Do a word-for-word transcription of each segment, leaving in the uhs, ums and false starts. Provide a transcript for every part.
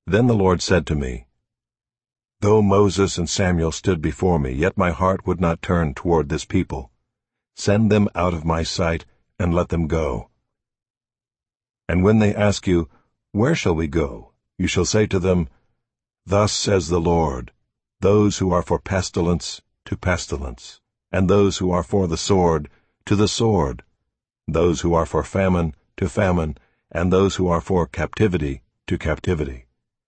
Then the Lord said to me, Though Moses and Samuel stood before me, yet my heart would not turn toward this people. Send them out of my sight, and let them go. And when they ask you, Where shall we go? You shall say to them, Thus says the Lord, Those who are for pestilence, to pestilence, and those who are for the sword, to the sword, those who are for famine, to famine, and those who are for captivity, to captivity.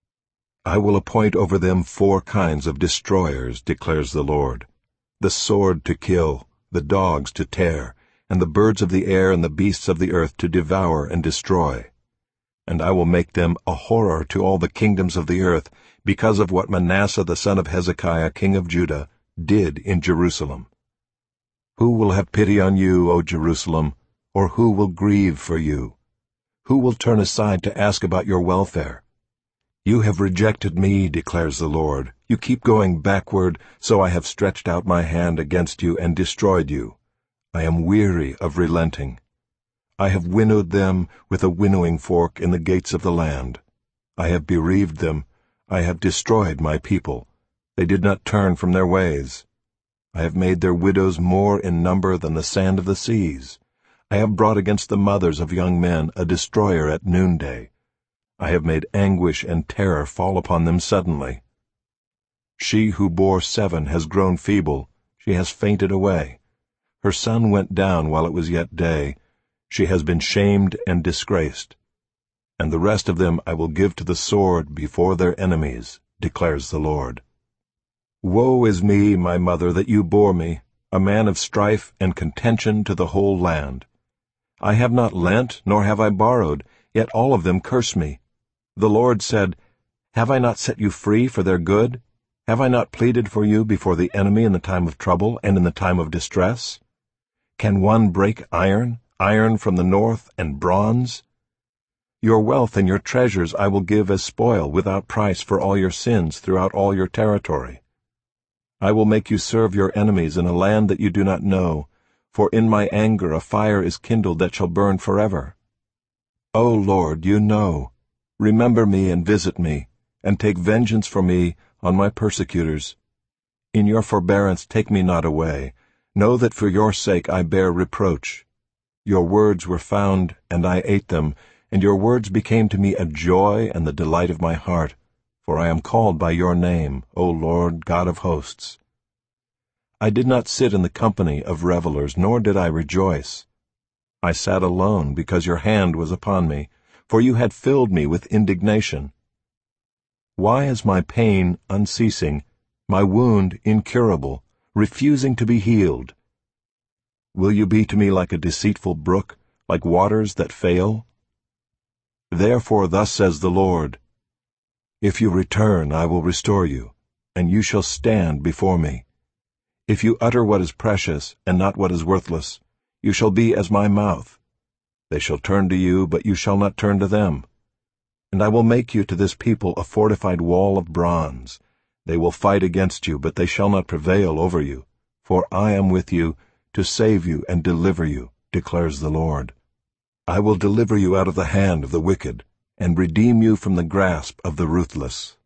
I will appoint over them four kinds of destroyers, declares the Lord, the sword to kill, the dogs to tear, and the birds of the air and the beasts of the earth to devour and destroy. And I will make them a horror to all the kingdoms of the earth, because of what Manasseh the son of Hezekiah, king of Judah, did in Jerusalem. Who will have pity on you, O Jerusalem, or who will grieve for you? Who will turn aside to ask about your welfare? You have rejected me, declares the Lord. You keep going backward, so I have stretched out my hand against you and destroyed you. I am weary of relenting. I have winnowed them with a winnowing fork in the gates of the land. I have bereaved them. I have destroyed my people. They did not turn from their ways. I have made their widows more in number than the sand of the seas. I have brought against the mothers of young men a destroyer at noonday. I have made anguish and terror fall upon them suddenly. She who bore seven has grown feeble. She has fainted away. Her sun went down while it was yet day. She has been shamed and disgraced. And the rest of them I will give to the sword before their enemies, declares the Lord. Woe is me, my mother, that you bore me, a man of strife and contention to the whole land. I have not lent, nor have I borrowed, yet all of them curse me. The Lord said, Have I not set you free for their good? Have I not pleaded for you before the enemy in the time of trouble and in the time of distress? Can one break iron, iron from the north, and bronze? Your wealth and your treasures I will give as spoil without price for all your sins throughout all your territory. I will make you serve your enemies in a land that you do not know, for in my anger a fire is kindled that shall burn forever. O Lord, you know. Remember me and visit me, and take vengeance for me on my persecutors. In your forbearance take me not away. Know that for your sake I bear reproach. Your words were found, and I ate them, and your words became to me a joy and the delight of my heart, for I am called by your name, O Lord God of hosts. I did not sit in the company of revelers, nor did I rejoice. I sat alone, because your hand was upon me, for you had filled me with indignation. Why is my pain unceasing, my wound incurable, refusing to be healed? Will you be to me like a deceitful brook, like waters that fail? Therefore thus says the Lord, If you return, I will restore you, and you shall stand before me. If you utter what is precious and not what is worthless, you shall be as my mouth. They shall turn to you, but you shall not turn to them. And I will make you to this people a fortified wall of bronze. They will fight against you, but they shall not prevail over you. For I am with you to save you and deliver you, declares the Lord. I will deliver you out of the hand of the wicked, and redeem you from the grasp of the ruthless.